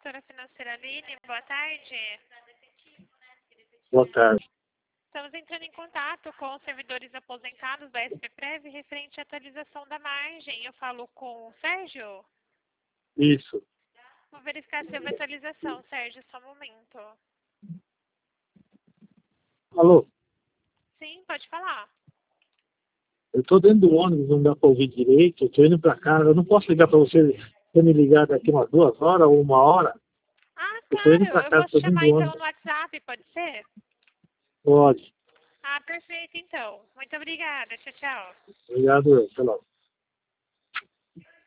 consultora financeira Aline, boa tarde. Boa tarde. Estamos entrando em contato com os servidores aposentados da SPPrev referente à atualização da margem. Eu falo com o Sérgio? Isso. Vou verificar se houve atualização, Sérgio, só um momento. Alô? Sim, pode falar. Eu estou dentro do ônibus, não dá para ouvir direito, eu estou indo para casa, eu não posso ligar para você, você me ligar daqui umas 2 horas ou 1 hora? Ah, Eu estou indo claro, para eu casa, vou te estou dentro chamar do então ônibus. no WhatsApp, pode ser? Pode. Ah, perfeito então. Muito obrigada, tchau, tchau. Obrigado, até logo.